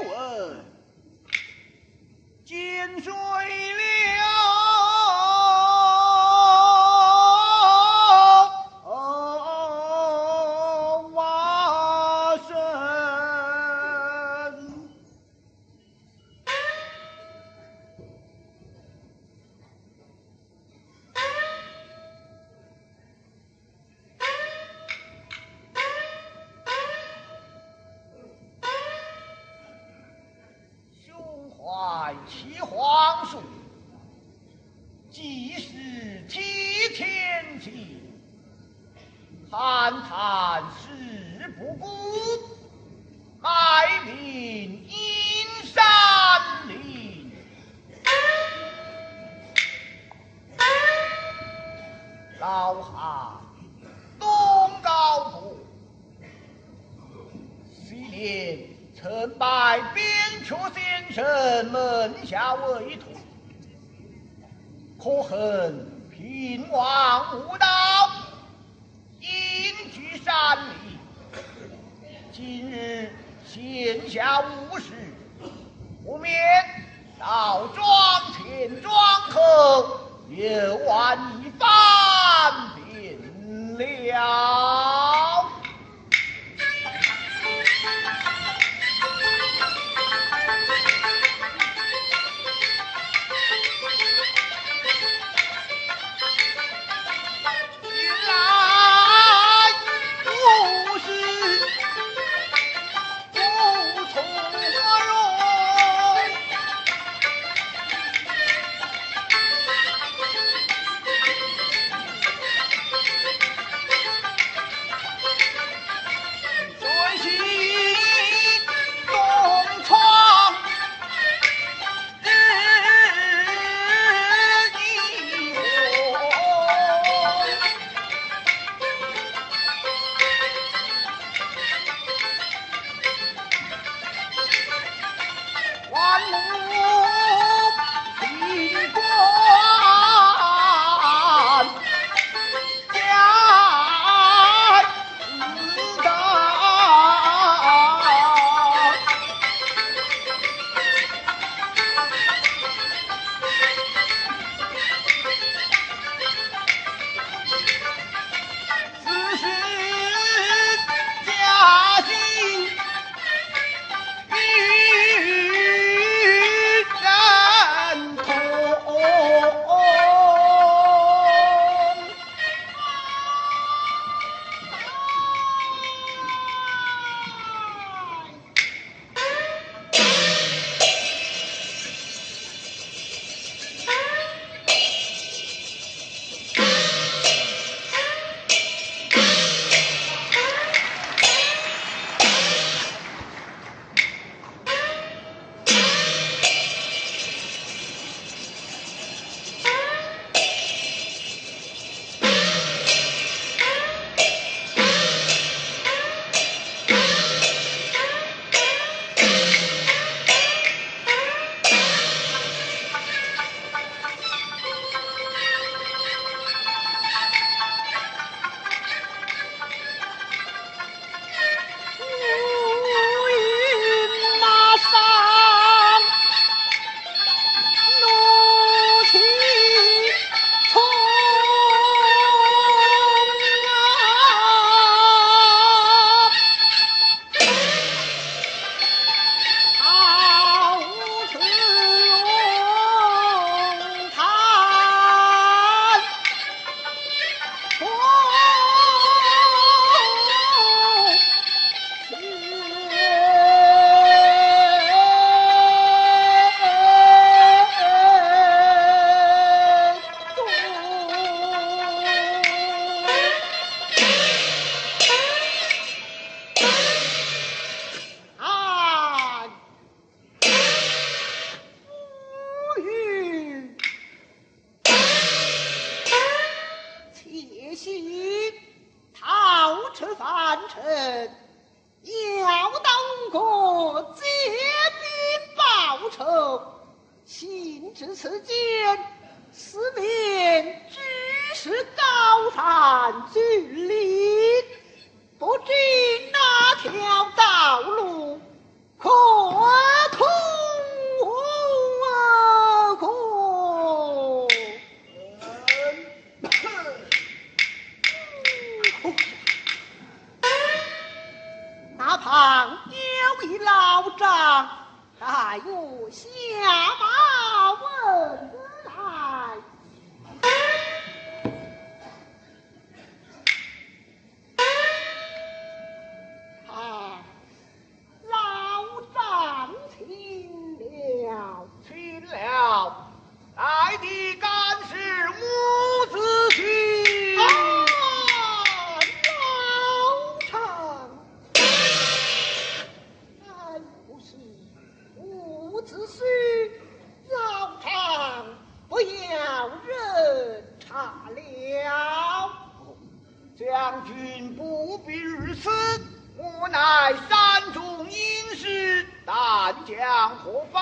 问，见水了。齐皇叔，既是替天气，谈谈事不顾，卖命阴山林。老汉东高坡，昔年曾拜边阙先生门下为徒，可恨平王无道，隐居山里。今日闲暇无事，不免到庄前庄后游玩一番便了。 行至此间，四面俱是高山峻岭，不知哪条道路可待我下马问来。啊，老丈请了， 请了。来的干是母子婿。 老丈，俺不是母子婿，老丈不要认差了。 将军不必如此，我乃山中隐士，但将何妨？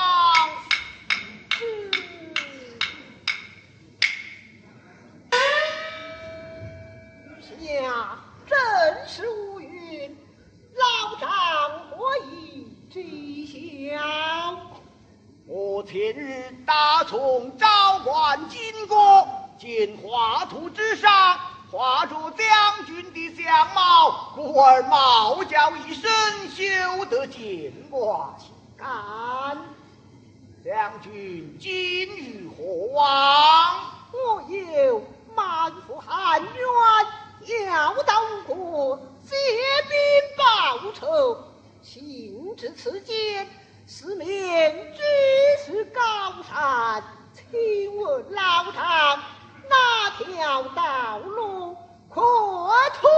下正是无云，老丈何以知晓？ 我前日打从昭关经过，见画图之上画着将军的相貌，故而冒叫一声，休得见挂心肝。将军今于何往？ 我有满腹汉冤，要到吴国借兵报仇。行至此间，四面举世高山，请问老丈，哪条道路可通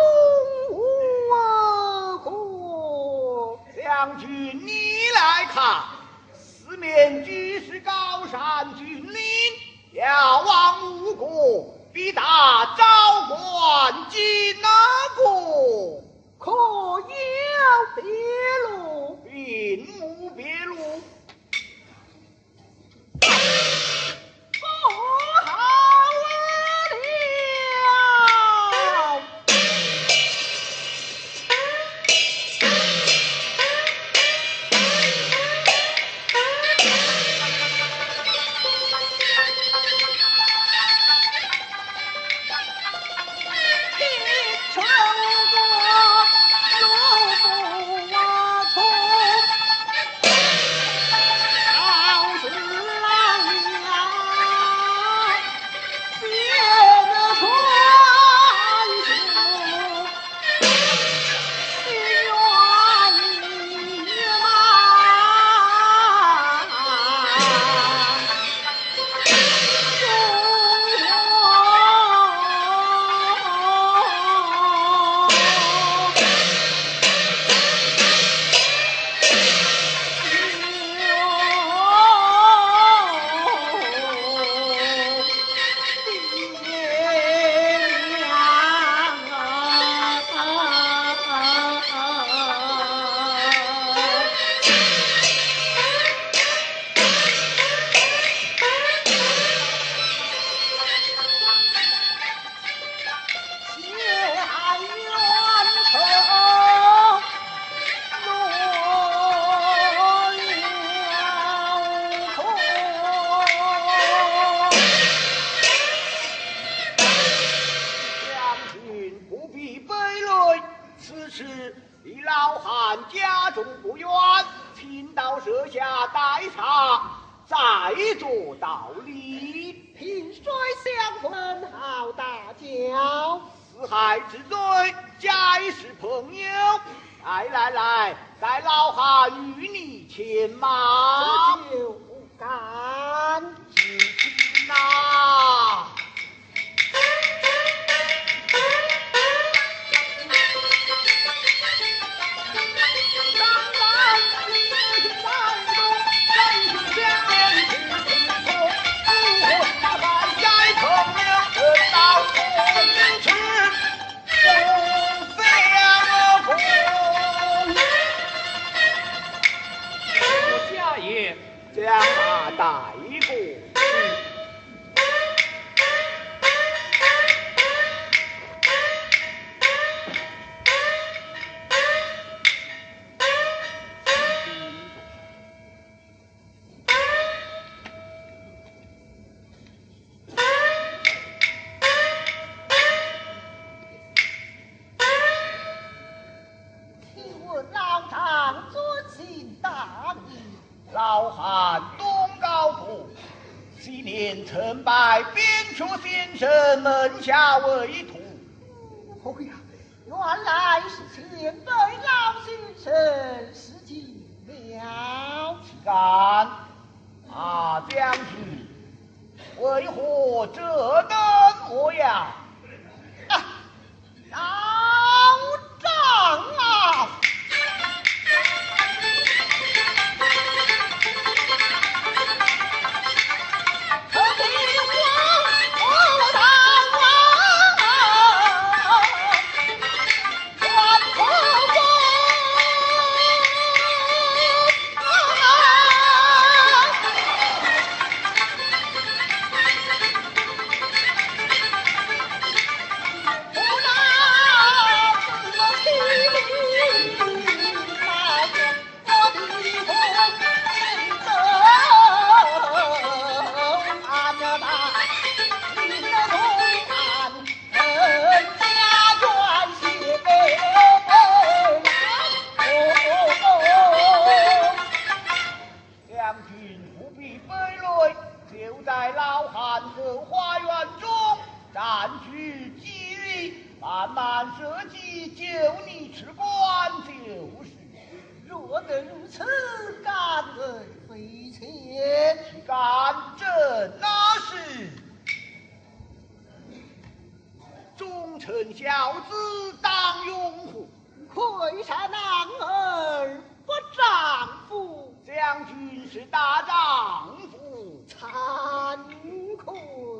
我国？ 将军你来看，四面举世高山峻岭，要往吴国，必打昭关经过。 可有别路？ 并无别路。 不好了！听说过路不通，好事老娘写的传书，心愿已李老汉家中不远，请到舍下待茶，再做道理。 萍水相逢好大交， 四海之罪，皆是朋友。来，待老汉与你牵马。 此酒不敢。 呐。将马带过去。 请问老丈尊姓大名？ 老汉东高公，昔年曾拜边区先生门下为徒。 哦呀，原来是前辈老先生失敬了。 岂敢！将军，为何这等模样？ 老长老。 慢慢设计，就你吃官就是。 若能如此，感恩非浅。 岂敢正那是忠臣孝子当拥护， 愧山男儿不丈夫。 将军是大丈夫， 惭愧。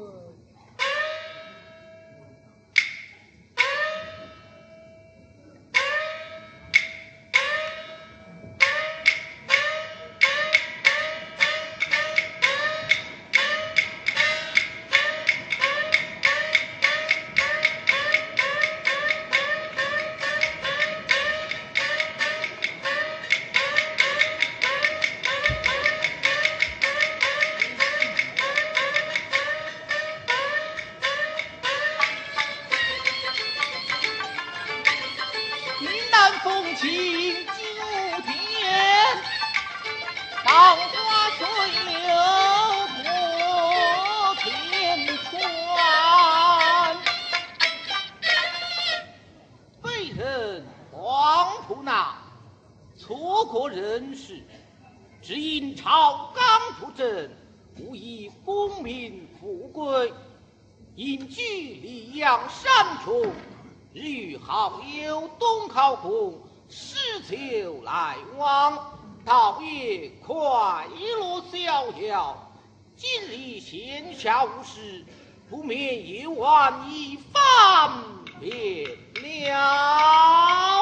错过人事，只因朝纲不正，无以功名富贵。因居溧阳山中，日与好友东考公诗酒来往，倒也快乐逍遥。今日闲暇无事，不免夜晚一番便了。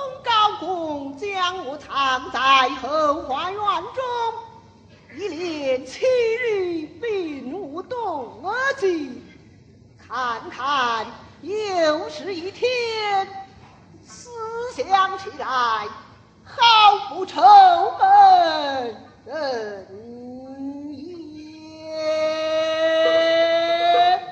藏在后花园中，一连看看又是一天，思想起来好不愁闷人也。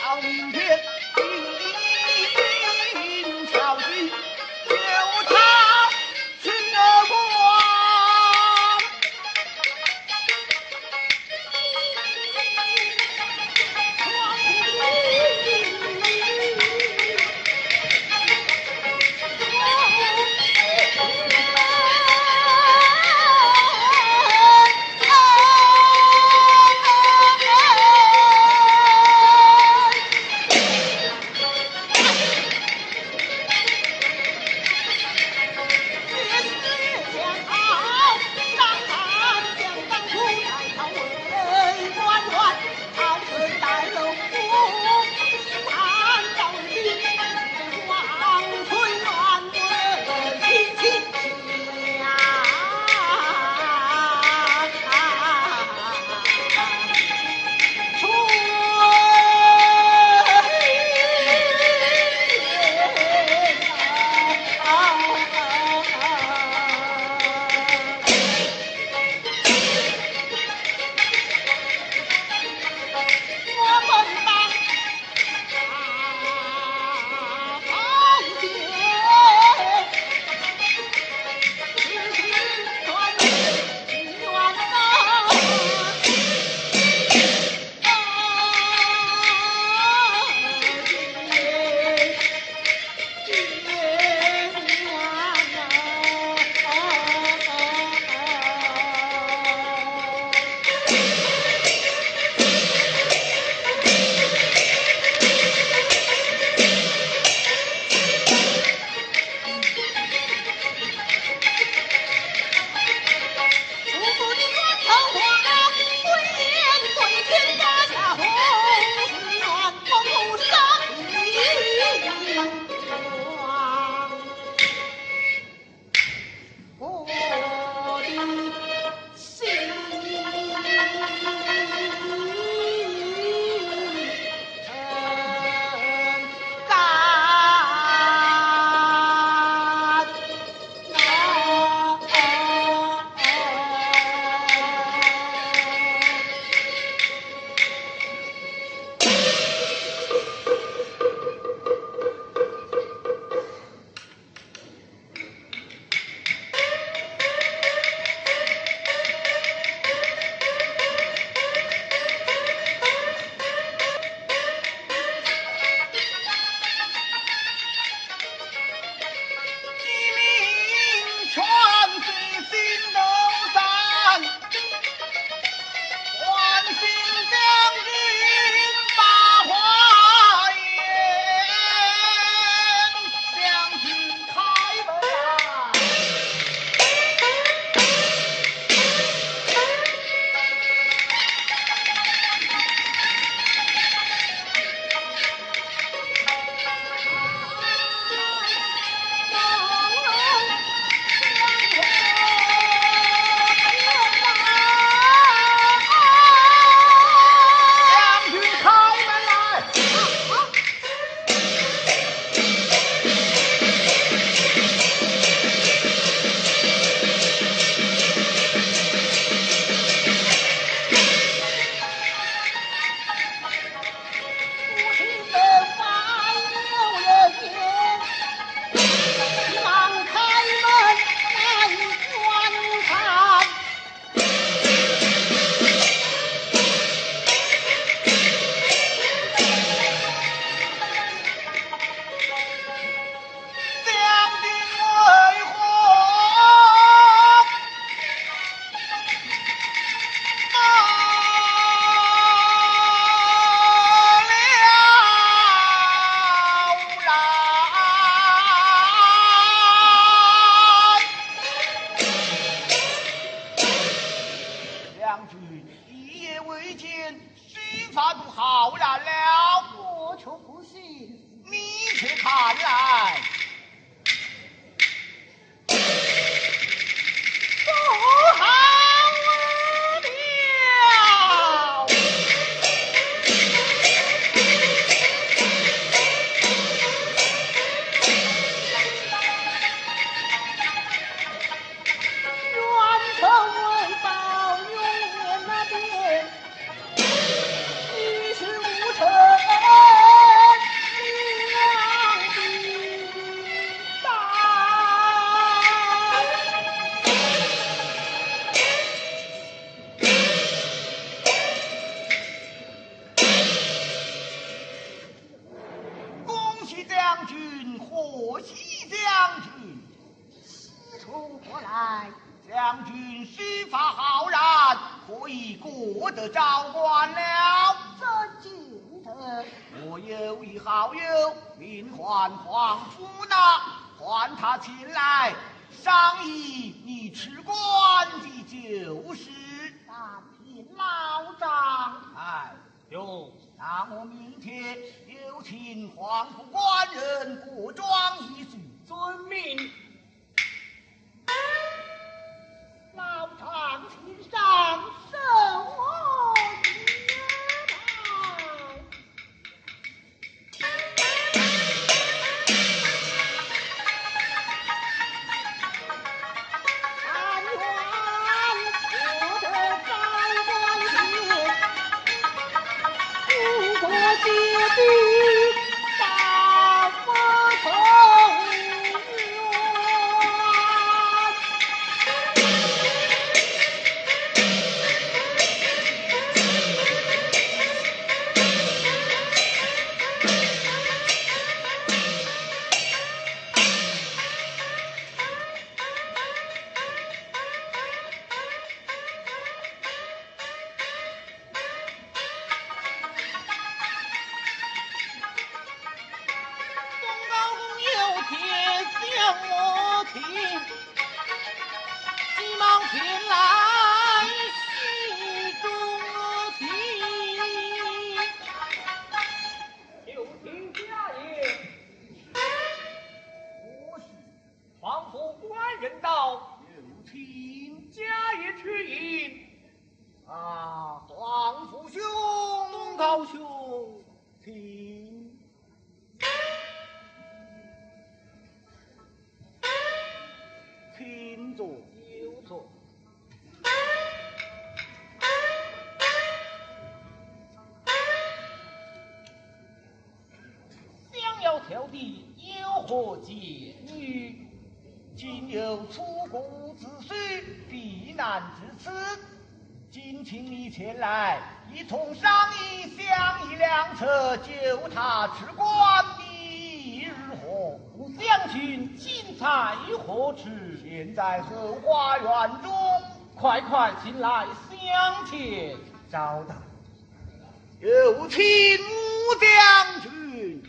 到明天，定小心就他去而光。 一事无成。 将军须发浩然，可以过得昭官了。 真敬的。 我有一好友，名唤黄甫那，唤他前来商议你吃官的旧事。 但凭老丈， 哎， 有那我明天有请黄甫官人过庄一叙。 遵命。 老丈请上，受我但愿我的长官前，不过结逼到我同黄甫兄， 东高兄， 请。请坐， 有错。想要挑剔，有何建议？ 今有出国之需，避难至此，今请你前来，一同商议，相议良策，救他吃官的日何？ 吾将军今在何处？ 现在后花园中， 快快进来相见。 招待。有请武将军。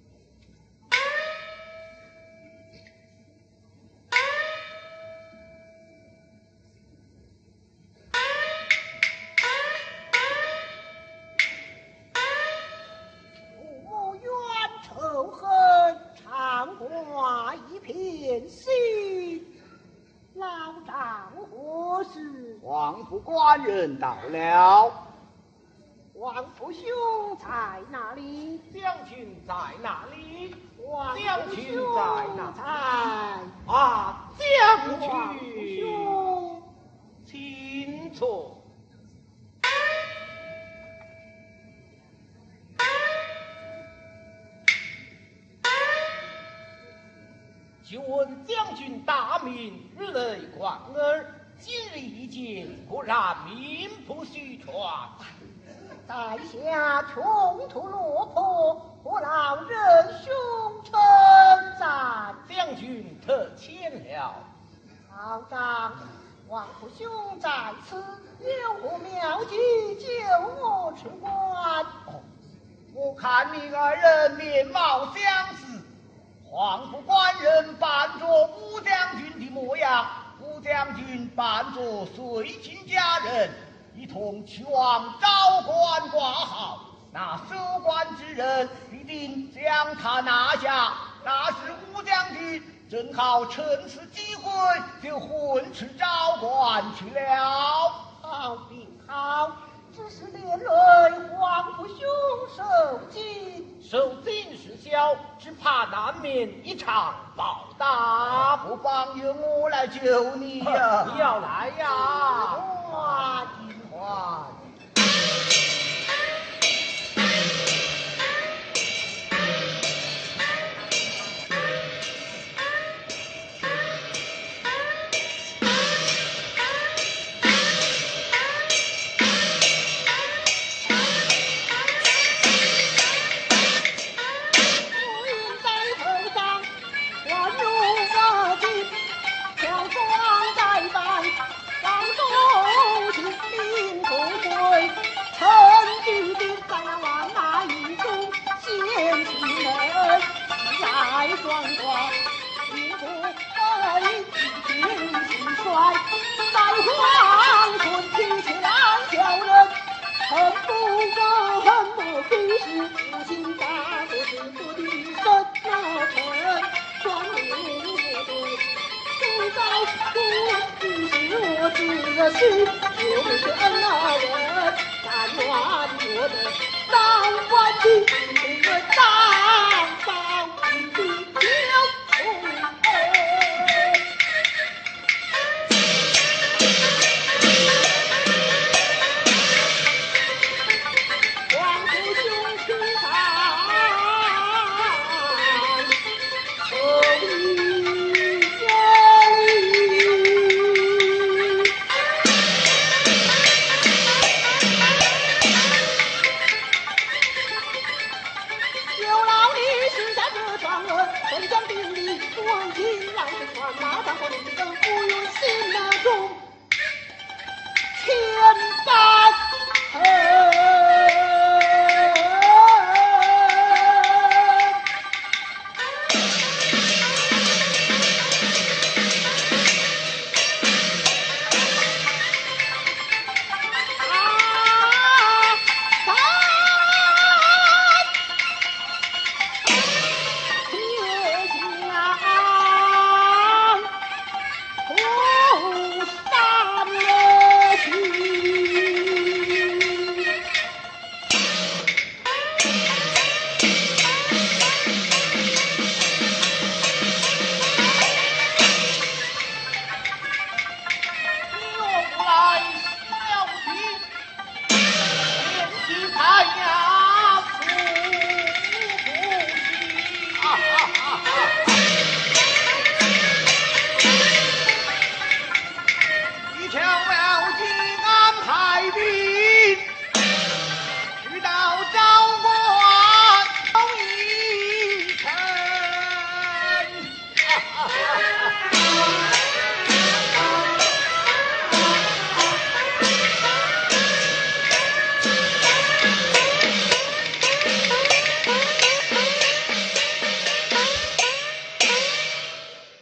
父冤仇恨，常挂一片心。老丈何事？ 黄甫官人到了。 王父兄在哪里？ 将军在哪里？ 王将父军在兄哪在。 啊，将王父军， 兄， 请坐。就问将军大名，日内广儿，今日一见，果然名不虚传。 在下穷途落魄，我老人兄称赞。 将军特谦了。 老丈，王父兄在此，有何妙计救我出关？ 我看你二人面貌相似，黄甫官人扮作武将军的模样，武将军扮作随亲家人，一同去往昭关挂号。那守关之人必定将他拿下。那时武将军正好趁此机会就混去昭关去了。 好并好，只是连累黄父兄受惊。 受惊事小，只怕难免一场暴打。 不妨由我来救你呀！ 你要来呀！ 哇， 金环。 我云在头上，万用发髻，乔装待办， 父亲大作是我的生那臣，专无对。最早不是我自心，就是恩那人，但愿我的当官的这个当宝的刘洪恩。皇父兄亲上，受礼见礼。有劳你是三个传闻，分享定理，闻听来是传马上过的。